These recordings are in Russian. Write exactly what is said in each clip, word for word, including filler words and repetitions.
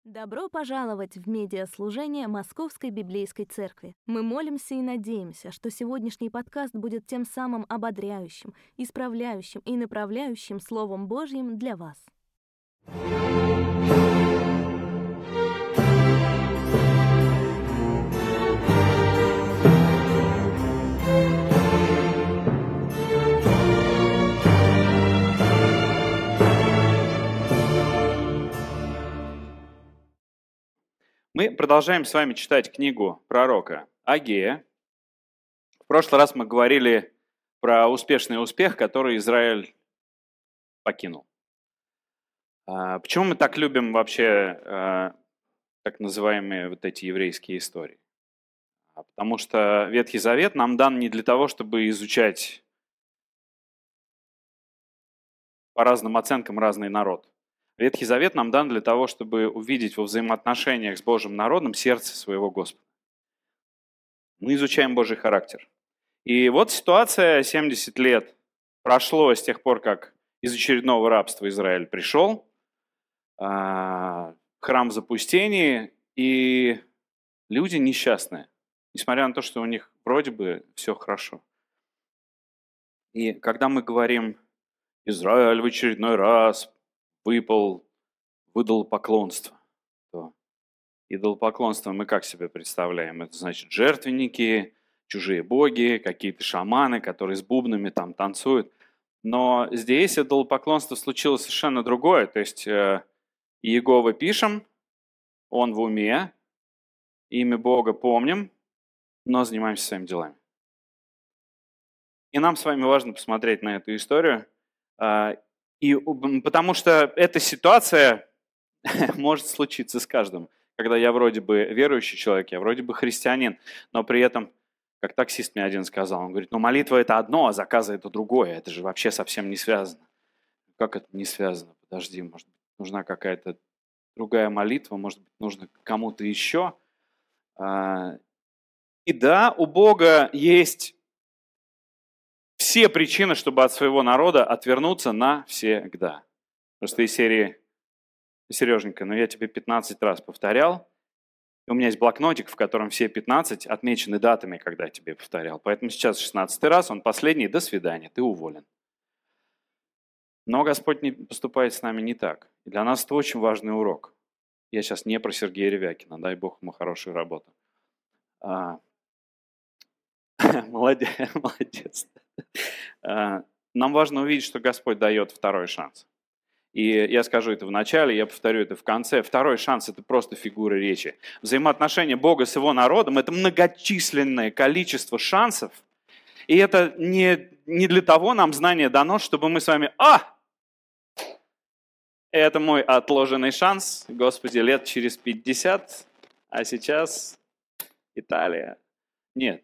Добро пожаловать в медиаслужение Московской Библейской Церкви. Мы молимся и надеемся, что сегодняшний подкаст будет тем самым ободряющим, исправляющим и направляющим Словом Божьим для вас. Мы продолжаем с вами читать книгу пророка Агея. В прошлый раз мы говорили про успешный успех, который Израиль покинул. Почему мы так любим вообще так называемые вот эти еврейские истории? Потому что Ветхий Завет нам дан не для того, чтобы изучать по разным оценкам разный народ. Ветхий Завет нам дан для того, чтобы увидеть во взаимоотношениях с Божьим народом сердце своего Господа. Мы изучаем Божий характер. И вот ситуация, семьдесят лет прошло с тех пор, как из очередного рабства Израиль пришел, храм в запустении, и люди несчастные, несмотря на то, что у них вроде бы все хорошо. И когда мы говорим, Израиль в очередной раз выпал, выдал поклонство, то идолопоклонство мы как себе представляем? Это значит жертвенники, чужие боги, какие-то шаманы, которые с бубнами там танцуют. Но здесь идолопоклонство случилось совершенно другое. То есть э, Иеговы пишем, он в уме, имя Бога помним, но занимаемся своими делами. И нам с вами важно посмотреть на эту историю, э, и, потому что эта ситуация может случиться с каждым. Когда я вроде бы верующий человек, я вроде бы христианин, но при этом, как таксист мне один сказал, он говорит, ну молитва это одно, а заказы это другое, это же вообще совсем не связано. Как это не связано? Подожди, может быть, нужна какая-то другая молитва, может быть, нужно кому-то еще. И да, у Бога есть все причины, чтобы от своего народа отвернуться навсегда. Просто из серии Сереженька, ну я тебе пятнадцать раз повторял, и у меня есть блокнотик, в котором все пятнадцать отмечены датами, когда я тебе повторял. Поэтому сейчас шестнадцатый раз, он последний, до свидания, ты уволен. Но Господь не поступает с нами не так. И для нас это очень важный урок. Я сейчас не про Сергея Ревякина, дай Бог ему хорошую работу. А... Молодец, молодец. Нам важно увидеть, что Господь дает второй шанс. И я скажу это в начале, я повторю это в конце. Второй шанс – это просто фигура речи. Взаимоотношения Бога с Его народом – это многочисленное количество шансов. И это не, не для того нам знание дано, чтобы мы с вами «А! Это мой отложенный шанс, Господи, лет через пятьдесят, а сейчас Италия». Нет.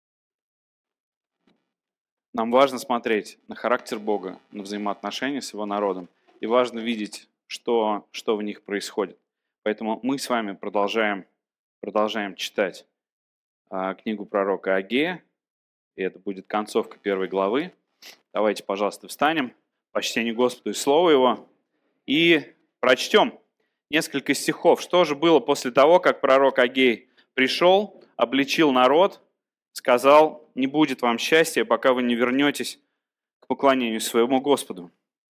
Нам важно смотреть на характер Бога, на взаимоотношения с Его народом. И важно видеть, что, что в них происходит. Поэтому мы с вами продолжаем, продолжаем читать а, книгу пророка Агея. И это будет концовка первой главы. Давайте, пожалуйста, встанем. Почтение Господу и Слову Его. И прочтем несколько стихов. Что же было после того, как пророк Агей пришел, обличил народ, сказал, не будет вам счастья, пока вы не вернетесь к поклонению своему Господу.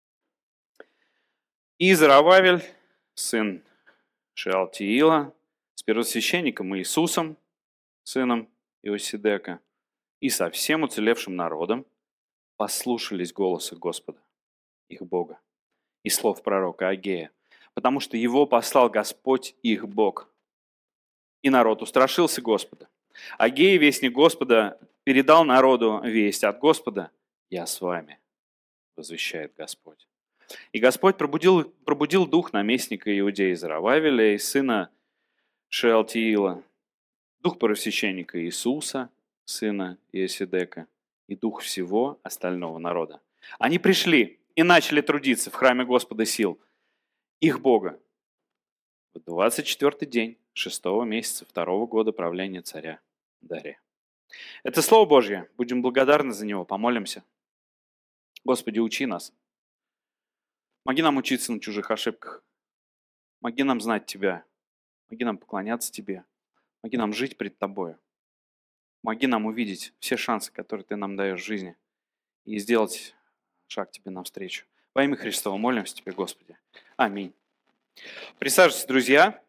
И Зарававель, сын Шеалтиила, с первосвященником Иисусом, сыном Иосидека, и со всем уцелевшим народом послушались голоса Господа, их Бога, и слов пророка Агея, потому что его послал Господь их Бог. И народ устрашился Господа. Агей, вестник Господа, передал народу весть от Господа: «Я с вами», возвещает Господь. И Господь пробудил, пробудил дух наместника Иудеи Зарававеля и сына Шеалтиила, дух первосвященника Иисуса, сына Иосидека, и дух всего остального народа. Они пришли и начали трудиться в храме Господа сил, их Бога, в двадцать четвёртый день шестого месяца второго года правления царя Дария. Это Слово Божье. Будем благодарны за него. Помолимся. Господи, учи нас. Помоги нам учиться на чужих ошибках. Помоги нам знать Тебя. Помоги нам поклоняться Тебе. Помоги нам жить пред Тобою. Помоги нам увидеть все шансы, которые Ты нам даешь в жизни, и сделать шаг Тебе навстречу. Во имя Христова молимся Тебе, Господи. Аминь. Присаживайтесь, друзья,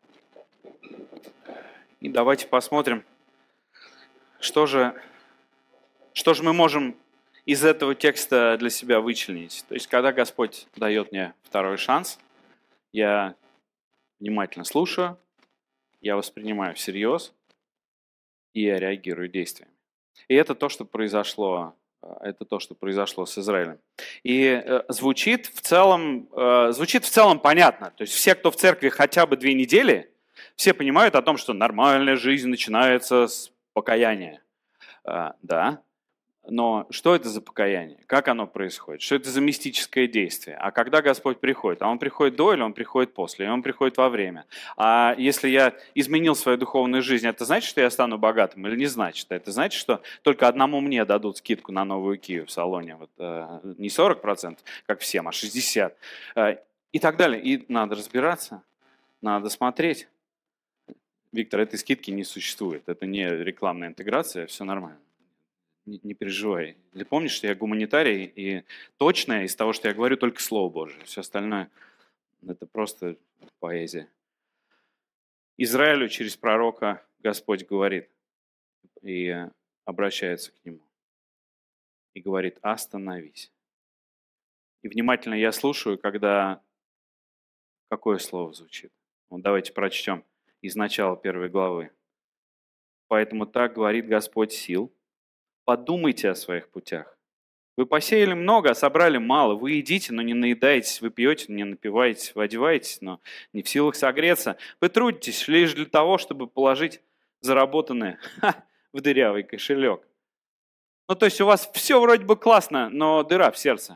и давайте посмотрим, что же, что же мы можем из этого текста для себя вычленить. То есть, когда Господь дает мне второй шанс, я внимательно слушаю, я воспринимаю всерьез, и я реагирую действиями. И это то, что произошло, это то, что произошло с Израилем. И э, звучит в целом, э, звучит в целом понятно. То есть все, кто в церкви хотя бы две недели, все понимают о том, что нормальная жизнь начинается с покаяния. Э, да. Но что это за покаяние? Как оно происходит? Что это за мистическое действие? А когда Господь приходит? А Он приходит до или Он приходит после? Или Он приходит во время? А если я изменил свою духовную жизнь, это значит, что я стану богатым или не значит? Это значит, что только одному мне дадут скидку на новую Кию в салоне? Вот, э, не сорок процентов, как всем, а шестьдесят процентов. Э, и так далее. И надо разбираться, надо смотреть. Виктор, этой скидки не существует. Это не рекламная интеграция, все нормально. Не, не переживай. Ты помнишь, что я гуманитарий, и точное из того, что я говорю, только Слово Божие. Все остальное – это просто поэзия. Израилю через пророка Господь говорит и обращается к нему. И говорит: остановись. И внимательно я слушаю, когда какое слово звучит. Вот давайте прочтем из начала первой главы. «Поэтому так говорит Господь сил. Подумайте о своих путях. Вы посеяли много, а собрали мало. Вы едите, но не наедаетесь. Вы пьете, но не напиваетесь. Вы одеваетесь, но не в силах согреться. Вы трудитесь лишь для того, чтобы положить заработанное ха, в дырявый кошелек». Ну, то есть у вас все вроде бы классно, но дыра в сердце.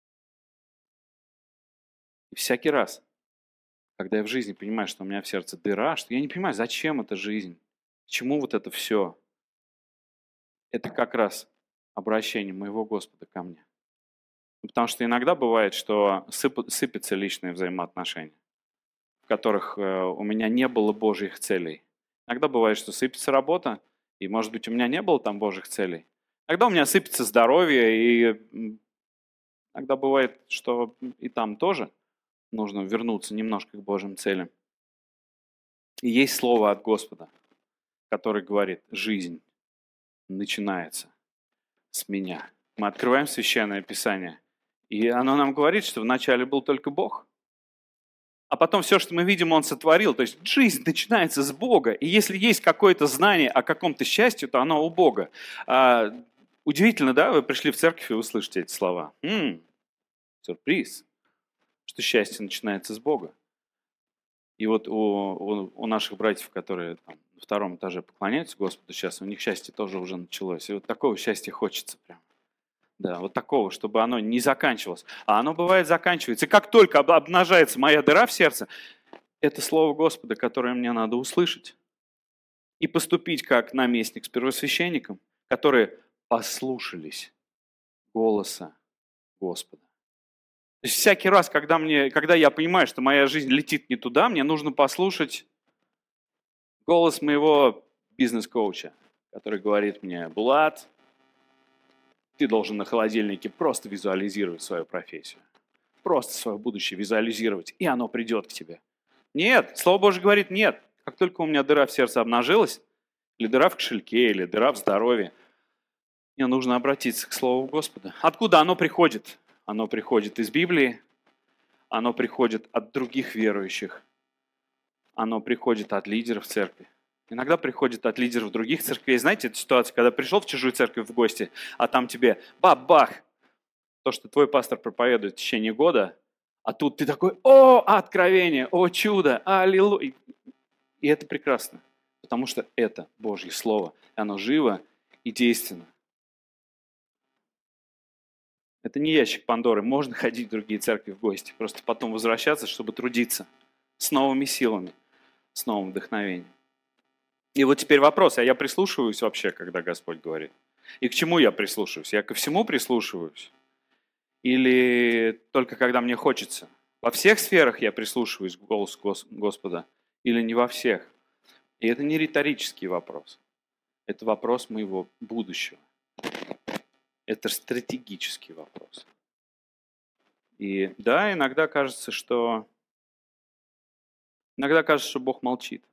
И всякий раз, когда я в жизни понимаю, что у меня в сердце дыра, что я не понимаю, зачем эта жизнь, к чему вот это все, это как раз обращение моего Господа ко мне. Потому что иногда бывает, что сып- сыпятся личные взаимоотношения, в которых э, у меня не было Божьих целей. Иногда бывает, что сыпется работа, и, может быть, у меня не было там Божьих целей. Иногда у меня сыпется здоровье, и м, иногда бывает, что и там тоже нужно вернуться немножко к Божьим целям. И есть слово от Господа, которое говорит: жизнь начинается с меня. Мы открываем Священное Писание, и оно нам говорит, что вначале был только Бог, а потом все, что мы видим, Он сотворил. То есть жизнь начинается с Бога, и если есть какое-то знание о каком-то счастье, то оно у Бога. А, удивительно, да? Вы пришли в церковь, и вы слышите эти слова. М-м, сюрприз, что счастье начинается с Бога. И вот у, у, у наших братьев, которые там на втором этаже поклоняются Господу сейчас, у них счастье тоже уже началось. И вот такого счастья хочется прям. Да, вот такого, чтобы оно не заканчивалось. А оно бывает заканчивается. И как только об- обнажается моя дыра в сердце, это слово Господа, которое мне надо услышать. И поступить как наместник с первосвященником, которые послушались голоса Господа. То есть всякий раз, когда, мне, когда я понимаю, что моя жизнь летит не туда, мне нужно послушать голос моего бизнес-коуча, который говорит мне: Булат, ты должен на холодильнике просто визуализировать свою профессию. Просто свое будущее визуализировать, и оно придет к тебе. Нет, Слово Божье говорит: нет. Как только у меня дыра в сердце обнажилась, или дыра в кошельке, или дыра в здоровье, мне нужно обратиться к Слову Господа. Откуда оно приходит? Оно приходит из Библии, оно приходит от других верующих, оно приходит от лидеров церкви. Иногда приходит от лидеров других церквей. Знаете, эту ситуацию, когда пришел в чужую церковь в гости, а там тебе бабах, то, что твой пастор проповедует в течение года, а тут ты такой: о, откровение, о, чудо, аллилуйя. И это прекрасно, потому что это Божье Слово, и оно живо и действенно. Это не ящик Пандоры. Можно ходить в другие церкви в гости, просто потом возвращаться, чтобы трудиться с новыми силами, с новым вдохновением. И вот теперь вопрос: а я прислушиваюсь вообще, когда Господь говорит? И к чему я прислушиваюсь? Я ко всему прислушиваюсь? Или только когда мне хочется? Во всех сферах я прислушиваюсь к голосу Господа? Или не во всех? И это не риторический вопрос. Это вопрос моего будущего. Это стратегический вопрос. И да, иногда кажется, что иногда кажется, что Бог молчит.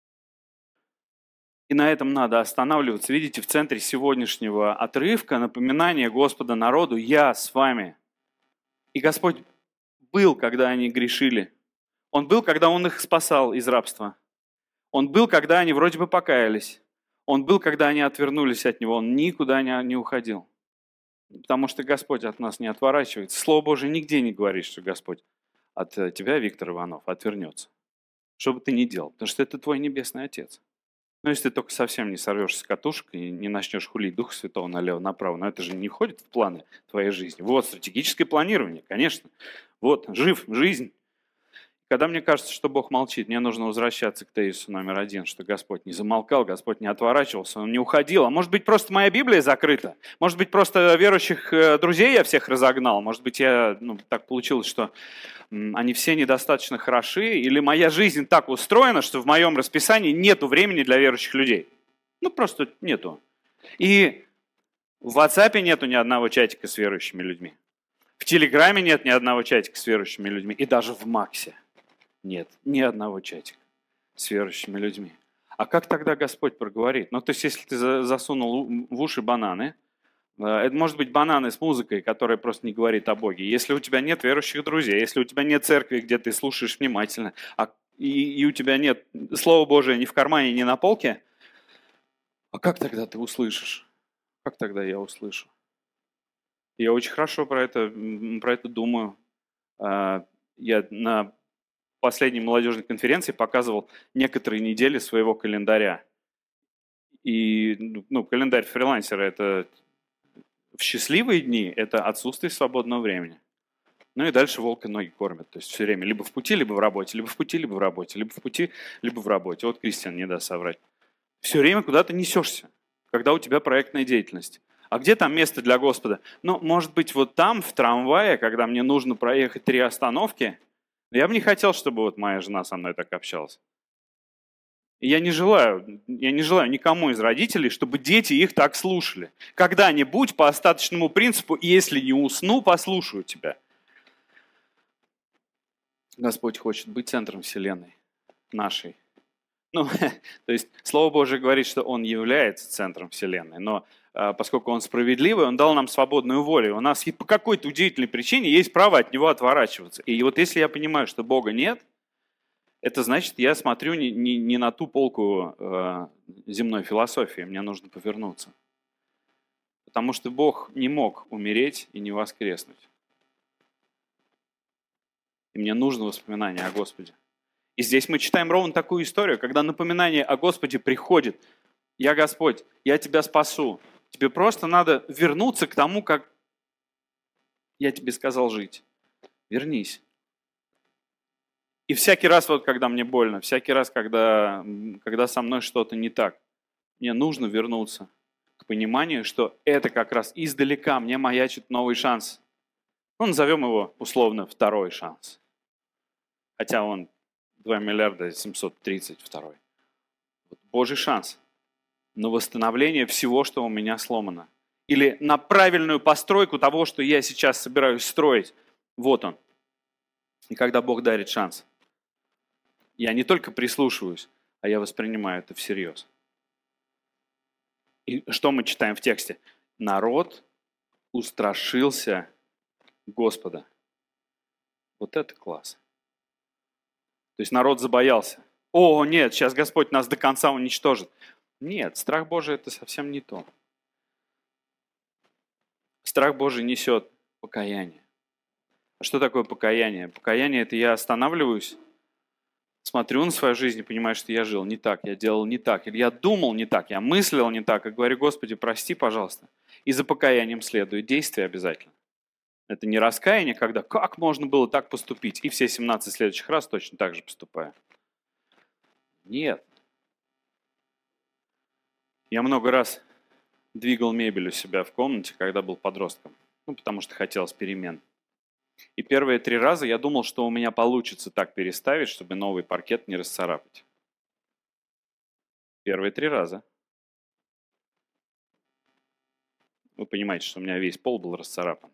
И на этом надо останавливаться. Видите, в центре сегодняшнего отрывка напоминание Господа народу: «Я с вами». И Господь был, когда они грешили. Он был, когда Он их спасал из рабства. Он был, когда они вроде бы покаялись. Он был, когда они отвернулись от Него. Он никуда не, не уходил. Потому что Господь от нас не отворачивается. Слово Божие нигде не говорит, что Господь от тебя, Виктор Иванов, отвернется. Что бы ты ни делал. Потому что это твой Небесный Отец. Ну, если ты только совсем не сорвешься с катушек и не начнешь хулить Духа Святого налево-направо, но это же не входит в планы твоей жизни. Вот, стратегическое планирование, конечно. Вот, жив, жизнь. Когда мне кажется, что Бог молчит, мне нужно возвращаться к тезису номер один, что Господь не замолкал, Господь не отворачивался, Он не уходил. А может быть, просто моя Библия закрыта? Может быть, просто верующих друзей я всех разогнал? Может быть, я, ну, так получилось, что они все недостаточно хороши? Или моя жизнь так устроена, что в моем расписании нету времени для верующих людей? Ну, просто нету. И в WhatsApp нету ни одного чатика с верующими людьми. В Телеграме нет ни одного чатика с верующими людьми. И даже в Максе нет ни одного чатика с верующими людьми. А как тогда Господь проговорит? Ну, то есть, если ты засунул в уши бананы, это может быть бананы с музыкой, которая просто не говорит о Боге. Если у тебя нет верующих друзей, если у тебя нет церкви, где ты слушаешь внимательно, а, и, и у тебя нет Слова Божия ни в кармане, ни на полке, а как тогда ты услышишь? Как тогда я услышу? Я очень хорошо про это, про это думаю. Я на последней молодежной конференции показывал некоторые недели своего календаря. И ну, календарь фрилансера – это в счастливые дни – это отсутствие свободного времени. Ну и дальше волка ноги кормят. То есть все время либо в пути, либо в работе, либо в пути, либо в работе, либо в пути, либо в работе. Вот Кристиан не даст соврать. Все время куда-то несешься, когда у тебя проектная деятельность. А где там место для Господа? Ну, может быть, вот там, в трамвае, когда мне нужно проехать три остановки, я бы не хотел, чтобы вот моя жена со мной так общалась. И я не желаю, я не желаю никому из родителей, чтобы дети их так слушали. Когда-нибудь по остаточному принципу, если не усну, послушаю тебя. Господь хочет быть центром вселенной нашей. Ну, то есть Слово Божие говорит, что Он является центром вселенной, но а, поскольку Он справедливый, Он дал нам свободную волю. У нас по какой-то удивительной причине есть право от Него отворачиваться. И вот если я понимаю, что Бога нет, это значит, я смотрю не, не, не на ту полку э, земной философии, мне нужно повернуться. Потому что Бог не мог умереть и не воскреснуть. И мне нужно воспоминание о Господе. И здесь мы читаем ровно такую историю, когда напоминание о Господе приходит. Я Господь, я тебя спасу. Тебе просто надо вернуться к тому, как я тебе сказал жить. Вернись. И всякий раз, вот когда мне больно, всякий раз, когда, когда со мной что-то не так, мне нужно вернуться к пониманию, что это как раз издалека мне маячит новый шанс. Ну, назовем его условно второй шанс. Хотя он два миллиарда семьсот тридцать два. Божий шанс на восстановление всего, что у меня сломано. Или на правильную постройку того, что я сейчас собираюсь строить. Вот он. И когда Бог дарит шанс, я не только прислушиваюсь, а я воспринимаю это всерьез. И что мы читаем в тексте? Народ устрашился Господа. Вот это класс. То есть народ забоялся. О, нет, сейчас Господь нас до конца уничтожит. Нет, страх Божий – это совсем не то. Страх Божий несет покаяние. А что такое покаяние? Покаяние – это я останавливаюсь, смотрю на свою жизнь и понимаю, что я жил не так, я делал не так, или я думал не так, я мыслил не так, и говорю: Господи, прости, пожалуйста. И за покаянием следует действие обязательно. Это не раскаяние, когда как можно было так поступить, и все семнадцать следующих раз точно так же поступаю. Нет. Я много раз двигал мебель у себя в комнате, когда был подростком, ну, потому что хотелось перемен. И первые три раза я думал, что у меня получится так переставить, чтобы новый паркет не расцарапать. Первые три раза. Вы понимаете, что у меня весь пол был расцарапан.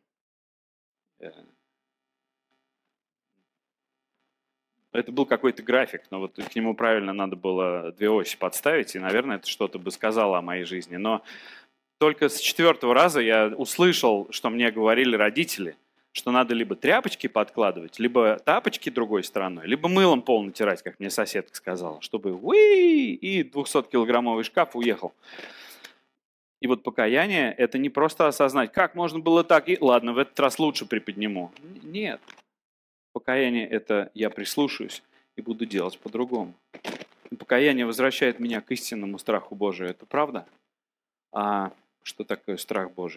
Это был какой-то график, но вот к нему правильно надо было две оси подставить, и, наверное, это что-то бы сказало о моей жизни. Но только с четвертого раза я услышал, что мне говорили родители, что надо либо тряпочки подкладывать, либо тапочки другой стороной, либо мылом пол натирать, как мне соседка сказала, чтобы уи, и двухсоткилограммовый шкаф уехал. И вот покаяние – это не просто осознать, как можно было так, и ладно, в этот раз лучше приподниму. Нет. Покаяние – это я прислушаюсь и буду делать по-другому. Покаяние возвращает меня к истинному страху Божию. Это правда? А что такое страх Божий?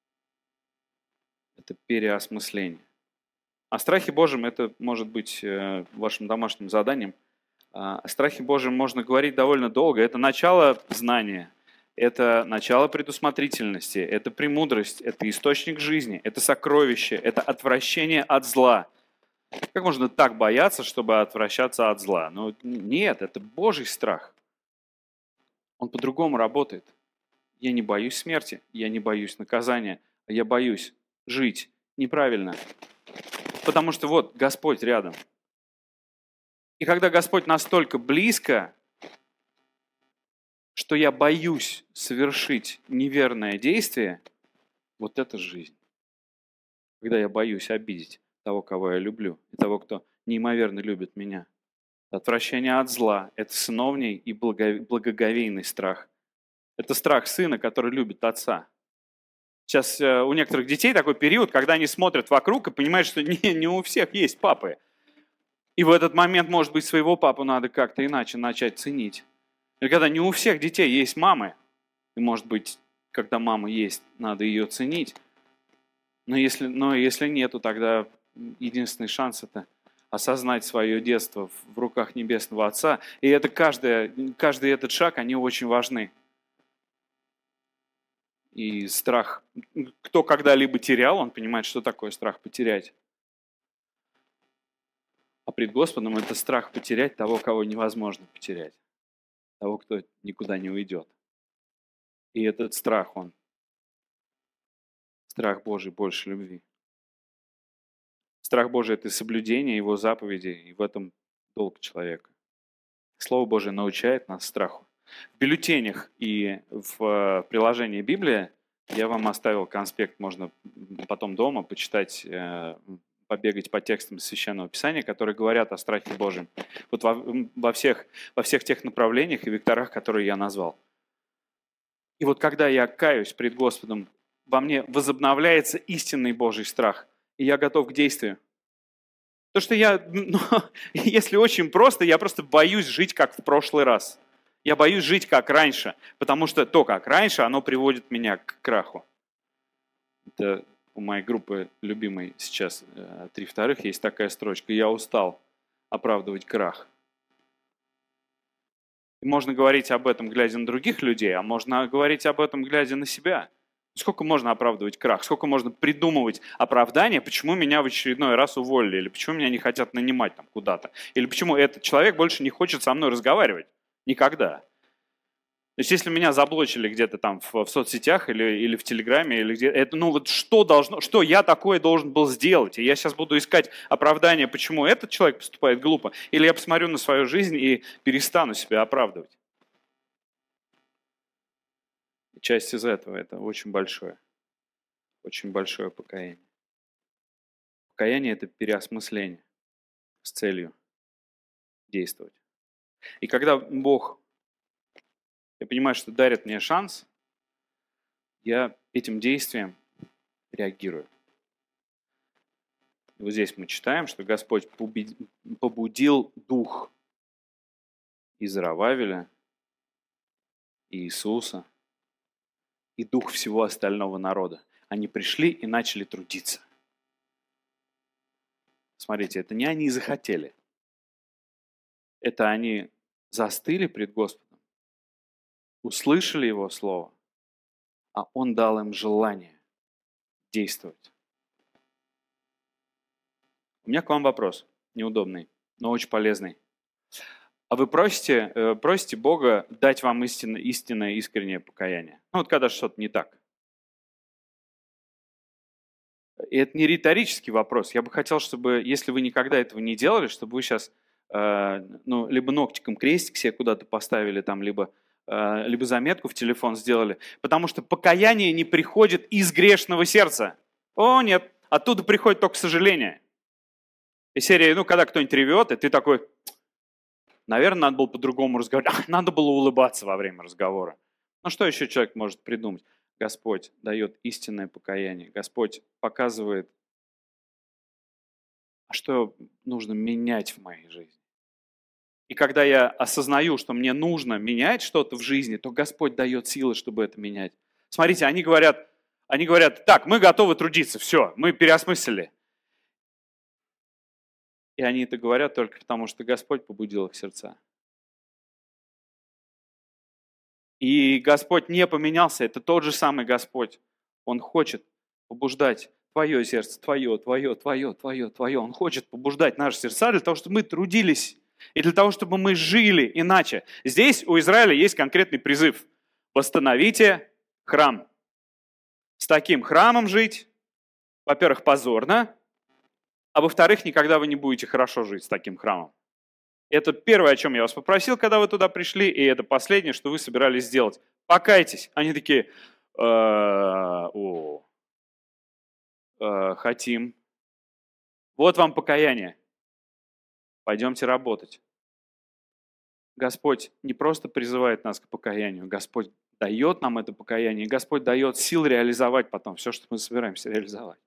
Это переосмысление. О страхе Божьем это может быть вашим домашним заданием. О страхе Божьем можно говорить довольно долго. Это начало знания, это начало предусмотрительности, это премудрость, это источник жизни, это сокровище, это отвращение от зла. Как можно так бояться, чтобы отвращаться от зла? Ну, нет, это Божий страх. Он по-другому работает. Я не боюсь смерти, я не боюсь наказания, а я боюсь жить неправильно. Потому что вот Господь рядом. И когда Господь настолько близко, что я боюсь совершить неверное действие, вот это жизнь. Когда я боюсь обидеть того, кого я люблю, и того, кто неимоверно любит меня. Отвращение от зла – это сыновний и благоговейный страх. Это страх сына, который любит отца. Сейчас у некоторых детей такой период, когда они смотрят вокруг и понимают, что не, не у всех есть папы. И в этот момент, может быть, своего папу надо как-то иначе начать ценить. Или когда не у всех детей есть мамы, и, может быть, когда мама есть, надо ее ценить. Но если, но если нету, тогда единственный шанс – это осознать свое детство в руках Небесного Отца. И это каждый, каждый этот шаг, они очень важны. И страх, кто когда-либо терял, он понимает, что такое страх потерять. А пред Господом это страх потерять того, кого невозможно потерять. Того, кто никуда не уйдет. И этот страх, он страх Божий больше любви. Страх Божий – это соблюдение Его заповедей, и в этом долг человека. Слово Божие научает нас страху. В бюллетенях и в приложении Библия я вам оставил конспект, можно потом дома почитать, побегать по текстам Священного Писания, которые говорят о страхе Божьем. Вот во, во, всех, во всех тех направлениях и векторах, которые я назвал. И вот когда я каюсь пред Господом, во мне возобновляется истинный Божий страх, и я готов к действию. То, что я, ну, если очень просто, я просто боюсь жить как в прошлый раз. Я боюсь жить как раньше, потому что то, как раньше, оно приводит меня к краху. Это у моей группы любимой сейчас «Три вторых» есть такая строчка: «Я устал оправдывать крах». И можно говорить об этом, глядя на других людей, а можно говорить об этом, глядя на себя. Сколько можно оправдывать крах? Сколько можно придумывать оправдания, почему меня в очередной раз уволили, или почему меня не хотят нанимать там куда-то, или почему этот человек больше не хочет со мной разговаривать. Никогда. То есть, если меня заблочили где-то там в, в соцсетях или, или в Телеграме, или где это, ну вот что должно, что я такое должен был сделать? И я сейчас буду искать оправдание, почему этот человек поступает глупо, или я посмотрю на свою жизнь и перестану себя оправдывать. И часть из этого, это очень большое, очень большое покаяние. Покаяние – это переосмысление с целью действовать. И когда Бог, я понимаю, что дарит мне шанс, я этим действием реагирую. И вот здесь мы читаем, что Господь побудил дух Изрававеля, Иисуса и дух всего остального народа. Они пришли и начали трудиться. Смотрите, это не они захотели. Это они застыли пред Господом, услышали Его Слово, а Он дал им желание действовать. У меня к вам вопрос, неудобный, но очень полезный. А вы просите, э, просите Бога дать вам истинно, истинное, искреннее покаяние? Ну вот когда что-то не так. И это не риторический вопрос. Я бы хотел, чтобы, если вы никогда этого не делали, чтобы вы сейчас э, ну, либо ногтиком крестик себе куда-то поставили, там, либо, э, либо заметку в телефон сделали. Потому что покаяние не приходит из грешного сердца. О, нет, оттуда приходит только сожаление. И серия, ну, когда кто-нибудь ревет, и ты такой, наверное, надо было по-другому разговаривать. Надо было улыбаться во время разговора. Ну, что еще человек может придумать? Господь дает истинное покаяние. Господь показывает, а что нужно менять в моей жизни. И когда я осознаю, что мне нужно менять что-то в жизни, то Господь дает силы, чтобы это менять. Смотрите, они говорят, они говорят, так, мы готовы трудиться, все, мы переосмыслили. И они это говорят только потому, что Господь побудил их сердца. И Господь не поменялся, это тот же самый Господь. Он хочет побуждать твое сердце, твое, твое, твое, твое, твое. Он хочет побуждать наши сердца для того, чтобы мы трудились и для того, чтобы мы жили иначе. Здесь у Израиля есть конкретный призыв. Восстановите храм. С таким храмом жить, во-первых, позорно, а во-вторых, никогда вы не будете хорошо жить с таким храмом. Это первое, о чем я вас попросил, когда вы туда пришли, и это последнее, что вы собирались сделать. Покайтесь. Они такие, о, хотим. Вот вам покаяние. Пойдемте работать. Господь не просто призывает нас к покаянию, Господь дает нам это покаяние, и Господь дает сил реализовать потом все, что мы собираемся реализовать.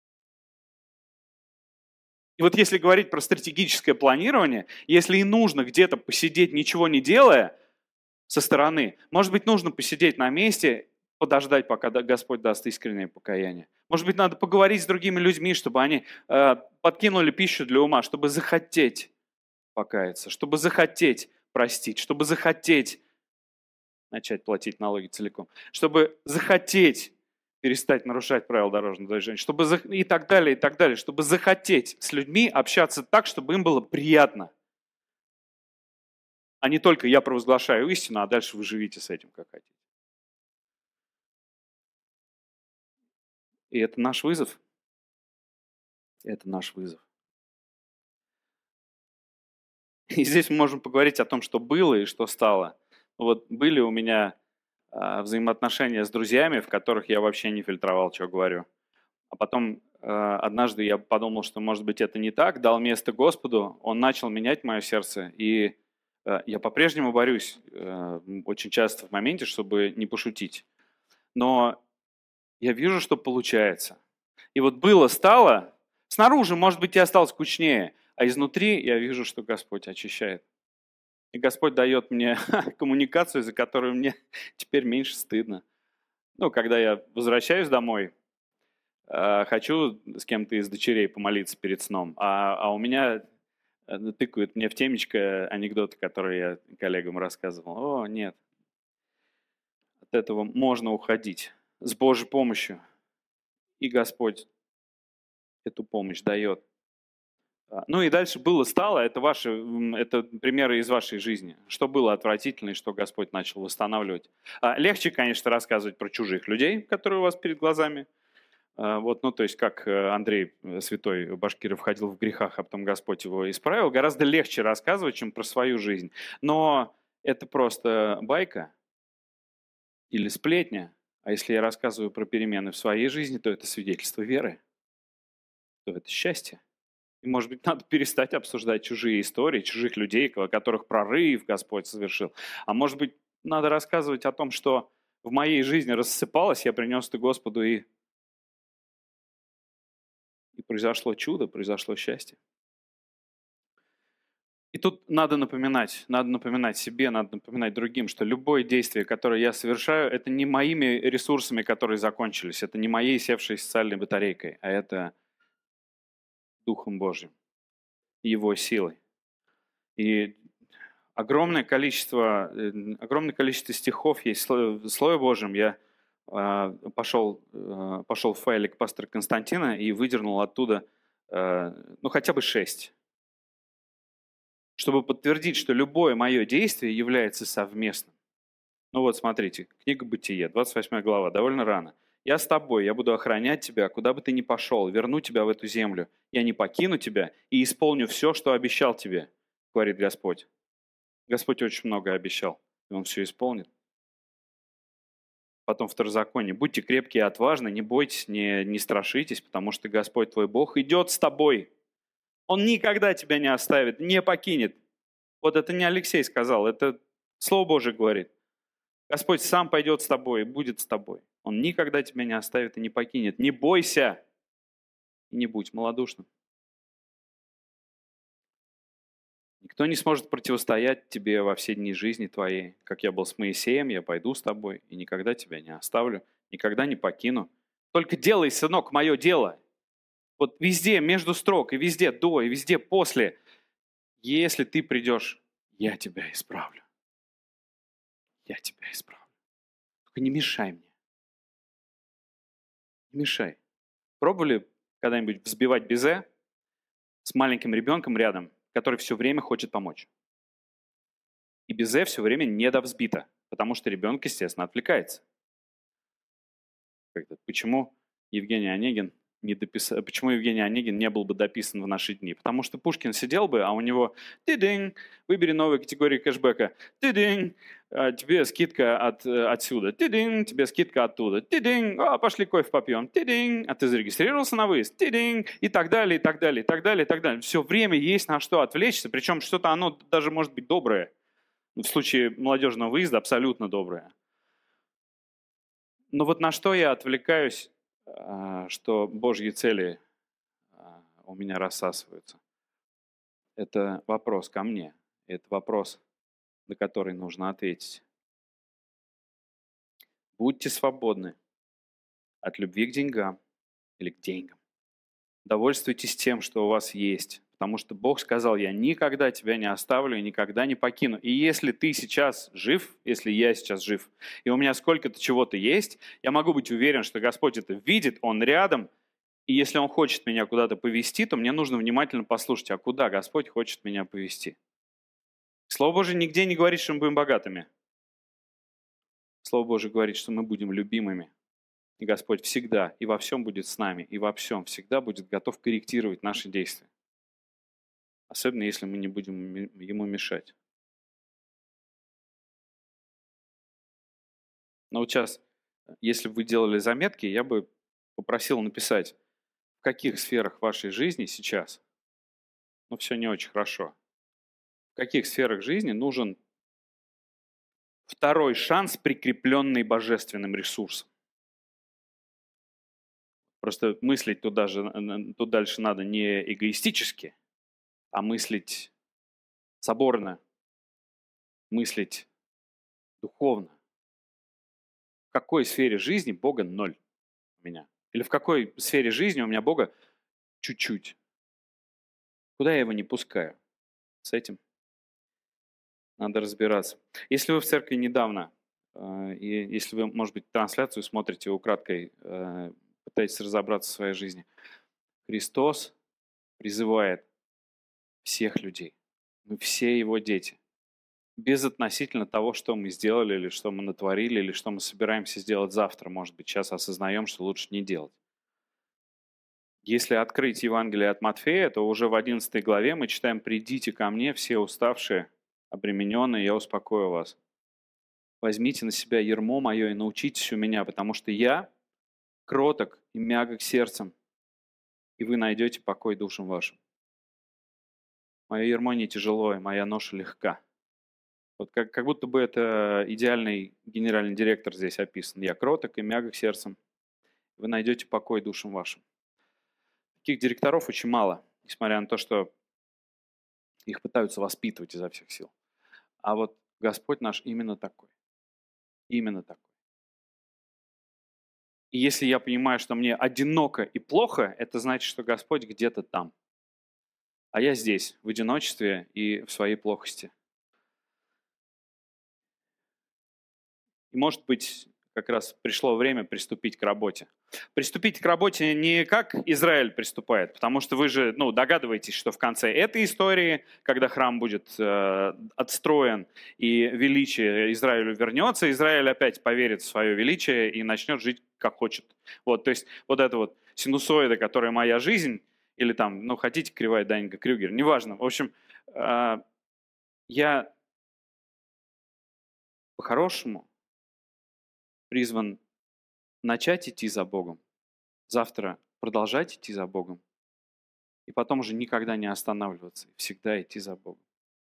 И вот если говорить про стратегическое планирование, если и нужно где-то посидеть, ничего не делая, со стороны, может быть, нужно посидеть на месте, подождать, пока Господь даст искреннее покаяние. Может быть, надо поговорить с другими людьми, чтобы они э, подкинули пищу для ума, чтобы захотеть покаяться, чтобы захотеть простить, чтобы захотеть начать платить налоги целиком, чтобы захотеть перестать нарушать правила дорожного движения, чтобы зах... и так далее, и так далее, чтобы захотеть с людьми общаться так, чтобы им было приятно. А не только я провозглашаю истину, а дальше вы живите с этим, как хотите. И это наш вызов. Это наш вызов. И здесь мы можем поговорить о том, что было и что стало. Вот были у меня а, взаимоотношения с друзьями, в которых я вообще не фильтровал, что говорю. А потом а, однажды я подумал, что, может быть, это не так, дал место Господу, Он начал менять мое сердце, и а, я по-прежнему борюсь а, очень часто в моменте, чтобы не пошутить. Но я вижу, что получается. И вот было, стало, снаружи, может быть, и осталось скучнее, а изнутри я вижу, что Господь очищает. И Господь дает мне коммуникацию, за которую мне теперь меньше стыдно. Ну, когда я возвращаюсь домой, хочу с кем-то из дочерей помолиться перед сном, а, а у меня тыкают мне в темечко анекдоты, которые я коллегам рассказывал. О, нет. От этого можно уходить с Божьей помощью. И Господь эту помощь дает. Ну и дальше было, стало, это, ваши, это примеры из вашей жизни. Что было отвратительно и что Господь начал восстанавливать. Легче, конечно, рассказывать про чужих людей, которые у вас перед глазами. Вот, ну, то есть, как Андрей Святой Башкиров ходил в грехах, а потом Господь его исправил. Гораздо легче рассказывать, чем про свою жизнь. Но это просто байка или сплетня. А если я рассказываю про перемены в своей жизни, то это свидетельство веры, то это счастье. И, может быть, надо перестать обсуждать чужие истории, чужих людей, о которых прорыв Господь совершил. А может быть, надо рассказывать о том, что в моей жизни рассыпалось, я принес это Господу, и, и произошло чудо, произошло счастье. И тут надо напоминать, надо напоминать себе, надо напоминать другим, что любое действие, которое я совершаю, это не моими ресурсами, которые закончились, это не моей севшей социальной батарейкой, а это Духом Божьим, Его силой. И огромное количество, огромное количество стихов есть в Слове Божьем. Я пошел, пошел в файлик пастора Константина и выдернул оттуда ну, хотя бы шесть. чтобы подтвердить, что любое мое действие является совместным. Ну вот, смотрите, книга Бытие, двадцать восьмая глава, довольно рано. «Я с тобой, я буду охранять тебя, куда бы ты ни пошел, верну тебя в эту землю. Я не покину тебя и исполню все, что обещал тебе», говорит Господь. Господь очень много обещал, и Он все исполнит. Потом Второзаконие. «Будьте крепкие и отважны, не бойтесь, не, не страшитесь, потому что Господь твой Бог идет с тобой. Он никогда тебя не оставит, не покинет». Вот это не Алексей сказал, это Слово Божие говорит. Господь сам пойдет с тобой и будет с тобой. Он никогда тебя не оставит и не покинет. Не бойся и не будь малодушным. Никто не сможет противостоять тебе во все дни жизни твоей. Как я был с Моисеем, я пойду с тобой и никогда тебя не оставлю, никогда не покину. Только делай, сынок, мое дело. Вот везде, между строк, и везде до, и везде после. Если ты придешь, я тебя исправлю. Я тебя исправлю. Только не мешай мне. Не мешай. Пробовали когда-нибудь взбивать безе с маленьким ребенком рядом, который все время хочет помочь? И безе все время недовзбито, потому что ребенок, естественно, отвлекается. Как-то, почему Евгений Онегин не дописал, почему Евгений Онегин не был бы дописан в наши дни? Потому что Пушкин сидел бы, а у него ты-динь, выбери новую категорию кэшбэка, ты-динь, тебе скидка от, отсюда, ты-динь, тебе скидка оттуда, ты-динь, а, пошли кофе попьем, ты-динь, а ты зарегистрировался на выезд, ты-динь, и так далее, и так далее, и так далее, и так далее. Все время есть на что отвлечься, причем что-то оно даже может быть доброе. В случае молодежного выезда абсолютно доброе. Но вот на что я отвлекаюсь, что Божьи цели у меня рассасываются? Это вопрос ко мне. Это вопрос, на который нужно ответить. Будьте свободны от любви к деньгам или к деньгам. Довольствуйтесь тем, что у вас есть. Потому что Бог сказал, я никогда тебя не оставлю и никогда не покину. И если ты сейчас жив, если я сейчас жив, и у меня сколько-то чего-то есть, я могу быть уверен, что Господь это видит, Он рядом. И если Он хочет меня куда-то повести, то мне нужно внимательно послушать, а куда Господь хочет меня повести. Слово Божие нигде не говорит, что мы будем богатыми. Слово Божие говорит, что мы будем любимыми. И Господь всегда и во всем будет с нами, и во всем всегда будет готов корректировать наши действия. Особенно, если мы не будем Ему мешать. Но вот сейчас, если бы вы делали заметки, я бы попросил написать, в каких сферах вашей жизни сейчас, ну, все не очень хорошо, в каких сферах жизни нужен второй шанс, прикрепленный божественным ресурсом. Просто мыслить тут, даже, тут дальше надо не эгоистически, а мыслить соборно, мыслить духовно. В какой сфере жизни Бога ноль у меня? Или в какой сфере жизни у меня Бога чуть-чуть? Куда я его не пускаю? С этим надо разбираться. Если вы в церкви недавно, и если вы, может быть, трансляцию смотрите украдкой, пытаетесь разобраться в своей жизни, Христос призывает всех людей. Мы все Его дети. Безотносительно того, что мы сделали, или что мы натворили, или что мы собираемся сделать завтра. Может быть, сейчас осознаем, что лучше не делать. Если открыть Евангелие от Матфея, то уже в одиннадцатой главе мы читаем: «Придите ко мне, все уставшие, обремененные, я успокою вас. Возьмите на себя ярмо мое и научитесь у меня, потому что я кроток и мягок сердцем, и вы найдете покой душам вашим. Мое ярмо не тяжелое, моя ноша легка». Вот как, как будто бы это идеальный генеральный директор здесь описан. Я кроток и мягок сердцем, вы найдете покой душам вашим. Таких директоров очень мало, несмотря на то, что их пытаются воспитывать изо всех сил. А вот Господь наш именно такой. Именно такой. И если я понимаю, что мне одиноко и плохо, это значит, что Господь где-то там. А я здесь, в одиночестве и в своей плохости. И может быть, как раз пришло время приступить к работе. Приступить к работе не как Израиль приступает, потому что вы же ну, догадываетесь, что в конце этой истории, когда храм будет э, отстроен и величие Израилю вернется, Израиль опять поверит в свое величие и начнет жить как хочет. Вот, то есть вот эта вот синусоида, которая моя жизнь, или там, ну хотите, кривая Даннинга Крюгер, неважно. В общем, э, я по-хорошему призван начать идти за Богом, завтра продолжать идти за Богом, и потом уже никогда не останавливаться, всегда идти за Богом.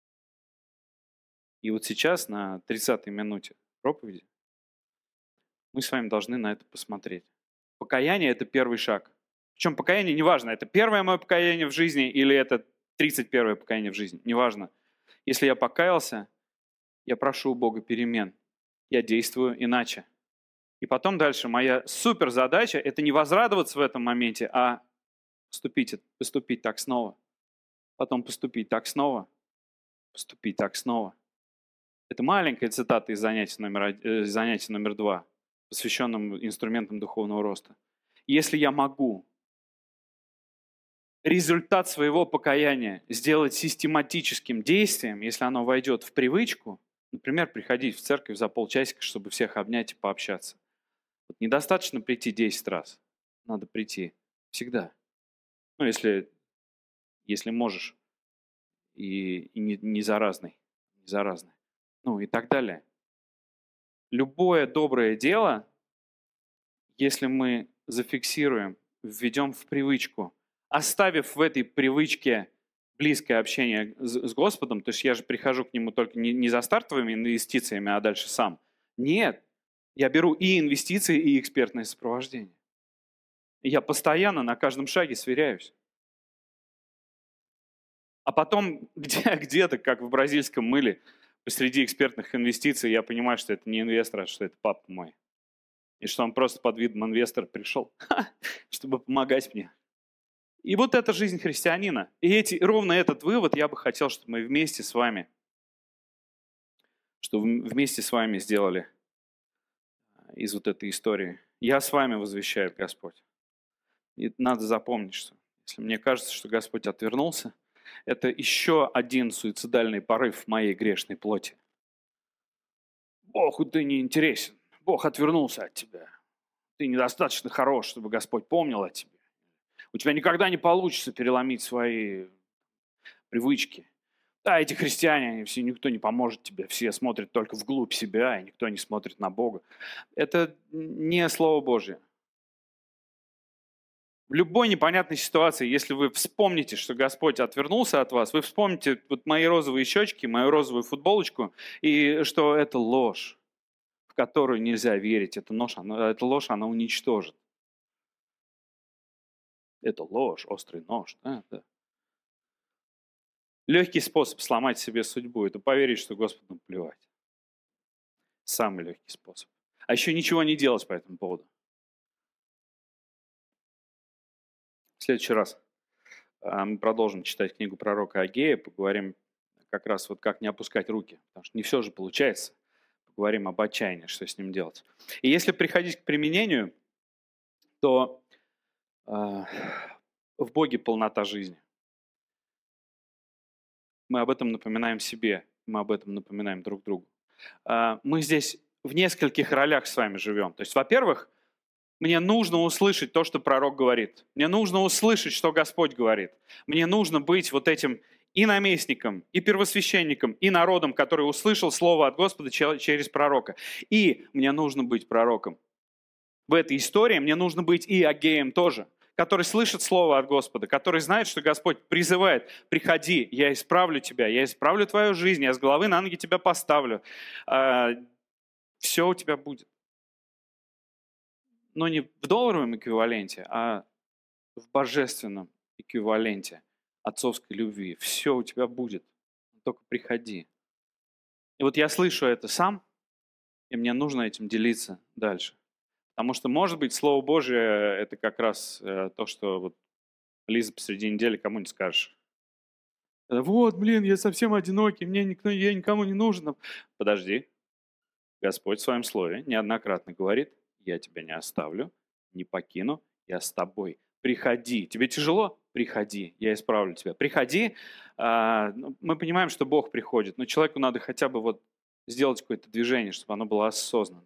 И вот сейчас, на тридцатой минуте проповеди, мы с вами должны на это посмотреть. Покаяние – это первый шаг. Причем покаяние, неважно, это первое мое покаяние в жизни или это тридцать первое покаяние в жизни, неважно. Если я покаялся, я прошу у Бога перемен, я действую иначе. И потом дальше моя супер задача – это не возрадоваться в этом моменте, а поступить, поступить так снова. Потом поступить так снова, поступить так снова. Это маленькая цитата из занятия номер, э, занятия номер два, посвященном инструментам духовного роста. Если я могу результат своего покаяния сделать систематическим действием, если оно войдет в привычку, например, приходить в церковь за полчасика, чтобы всех обнять и пообщаться. Вот недостаточно прийти десять раз, надо прийти всегда. Ну, если, если можешь, и, и не, не заразный, не заразный. Ну и так далее. Любое доброе дело, если мы зафиксируем, введем в привычку, оставив в этой привычке близкое общение с, с Господом, то есть я же прихожу к Нему только не, не за стартовыми инвестициями, а дальше сам. Нет, я беру и инвестиции, и экспертное сопровождение. И я постоянно на каждом шаге сверяюсь. А потом где, где-то, как в бразильском мыле, посреди экспертных инвестиций, я понимаю, что это не инвестор, а что это папа мой. И что он просто под видом инвестора пришел, чтобы помогать мне. И вот это жизнь христианина. И эти, ровно этот вывод я бы хотел, чтобы мы вместе с вами, что вместе с вами сделали из вот этой истории. Я с вами возвещаю, Господь. И надо запомнить, что если мне кажется, что Господь отвернулся, это еще один суицидальный порыв моей грешной плоти. Бог, ты не интересен. Бог отвернулся от тебя. Ты недостаточно хорош, чтобы Господь помнил о тебе. У тебя никогда не получится переломить свои привычки. Да, эти христиане, они все, никто не поможет тебе. Все смотрят только вглубь себя, и никто не смотрит на Бога. Это не Слово Божье. В любой непонятной ситуации, если вы вспомните, что Господь отвернулся от вас, вы вспомните вот мои розовые щечки, мою розовую футболочку, и что это ложь, в которую нельзя верить. Это ложь, она, эта ложь, она уничтожит. Это ложь, острый нож. Да, да. Легкий способ сломать себе судьбу – это поверить, что Господу наплевать. Самый легкий способ. А еще ничего не делать по этому поводу. В следующий раз мы продолжим читать книгу пророка Агея, поговорим как раз вот как не опускать руки, потому что не все же получается. Поговорим об отчаянии, что с ним делать. И если приходить к применению, то э, в Боге полнота жизни. Мы об этом напоминаем себе, мы об этом напоминаем друг другу. Э, мы здесь в нескольких ролях с вами живем. То есть, во-первых, мне нужно услышать то, что пророк говорит. Мне нужно услышать, что Господь говорит. Мне нужно быть вот этим и наместником, и первосвященником, и народом, который услышал слово от Господа через пророка. И мне нужно быть пророком. В этой истории мне нужно быть и Агеем тоже, который слышит слово от Господа, который знает, что Господь призывает: приходи, я исправлю тебя, я исправлю твою жизнь, я с головы на ноги тебя поставлю. Все у тебя будет. Но не в долларовом эквиваленте, а в божественном эквиваленте отцовской любви. Все у тебя будет, только приходи. И вот я слышу это сам, и мне нужно этим делиться дальше. Потому что, может быть, Слово Божие – это как раз то, что вот Лиза посреди недели кому-нибудь скажешь. Вот, блин, я совсем одинокий, мне никто, я никому не нужен. Подожди. Господь в Своем Слове неоднократно говорит: «Я тебя не оставлю, не покину, я с тобой. Приходи». Тебе тяжело? Приходи, я исправлю тебя. Приходи. А, ну, мы понимаем, что Бог приходит, но человеку надо хотя бы вот сделать какое-то движение, чтобы оно было осознанное.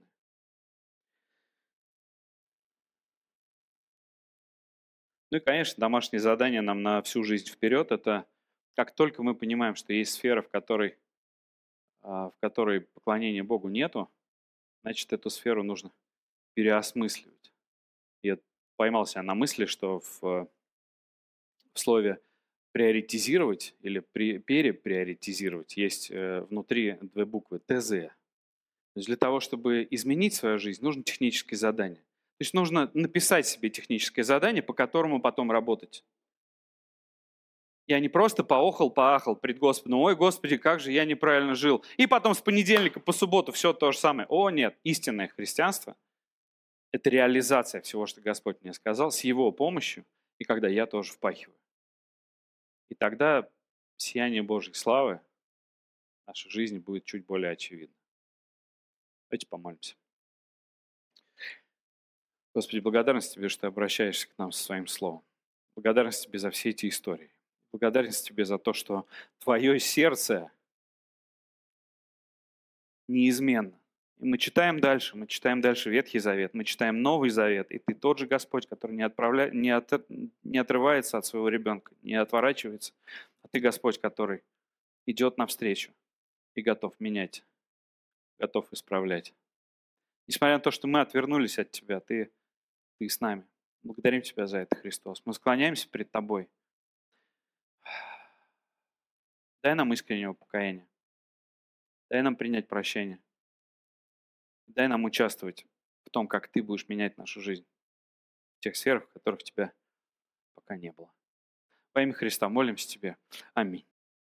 Ну и, конечно, домашнее задание нам на всю жизнь вперед — это как только мы понимаем, что есть сфера, в которой, а, в которой поклонения Богу нету, значит, эту сферу нужно переосмысливать. Я поймал себя на мысли, что в, в слове «приоритизировать» или при, «переприоритизировать» есть э, внутри две буквы «тэ зэ». То есть для того, чтобы изменить свою жизнь, нужно техническое задание. То есть нужно написать себе техническое задание, по которому потом работать. Я не просто поохал, поахал пред Господом: ой, Господи, как же я неправильно жил. И потом с понедельника по субботу все то же самое. О, нет, истинное христианство — это реализация всего, что Господь мне сказал, с Его помощью, и когда я тоже впахиваю. И тогда сияние Божьей славы в нашей жизни будет чуть более очевидно. Давайте помолимся. Господи, благодарность Тебе, что Ты обращаешься к нам со Своим Словом. Благодарность Тебе за все эти истории. Благодарность Тебе за то, что Твое сердце неизменно. И мы читаем дальше, мы читаем дальше Ветхий Завет, мы читаем Новый Завет, и Ты тот же Господь, который не, отправля... не, от... не отрывается от своего ребенка, не отворачивается, а Ты Господь, который идет навстречу и готов менять, готов исправлять. Несмотря на то, что мы отвернулись от Тебя, Ты, ты с нами. Благодарим Тебя за это, Христос. Мы склоняемся перед Тобой. Дай нам искреннего покаяния. Дай нам принять прощение. Дай нам участвовать в том, как Ты будешь менять нашу жизнь в тех сферах, в которых Тебя пока не было. Во имя Христа молимся Тебе. Аминь.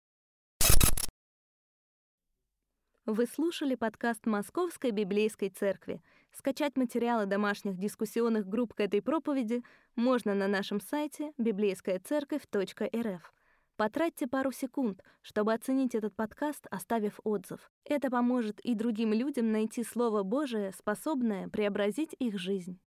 Вы слушали подкаст Московской Библейской Церкви. Скачать материалы домашних дискуссионных групп к этой проповеди можно на нашем сайте библейская церковь точка эр эф. Потратьте пару секунд, чтобы оценить этот подкаст, оставив отзыв. Это поможет и другим людям найти Слово Божие, способное преобразить их жизнь.